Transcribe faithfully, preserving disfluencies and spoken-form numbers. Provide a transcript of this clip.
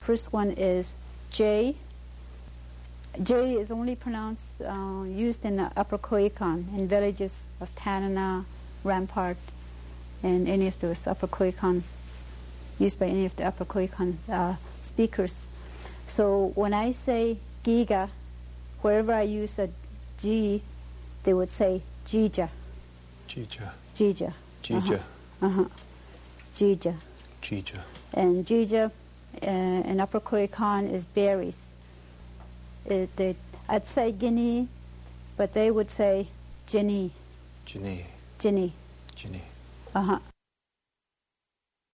first one is J. J is only pronounced, uh, used in the Upper Koyukon, in villages of Tanana, Rampart, and any of those Upper Koyukon, used by any of the Upper Koyukon uh, speakers. So when I say Giga, wherever I use a G, they would say Jija. Jija. Jija. Jija. Uh-huh. uh-huh. Jija. Jija. And Jija uh, in Upper Koyukon is berries. It, they, I'd say Guinea, but they would say Ginny. Ginny. Ginny. Ginny. Uh-huh.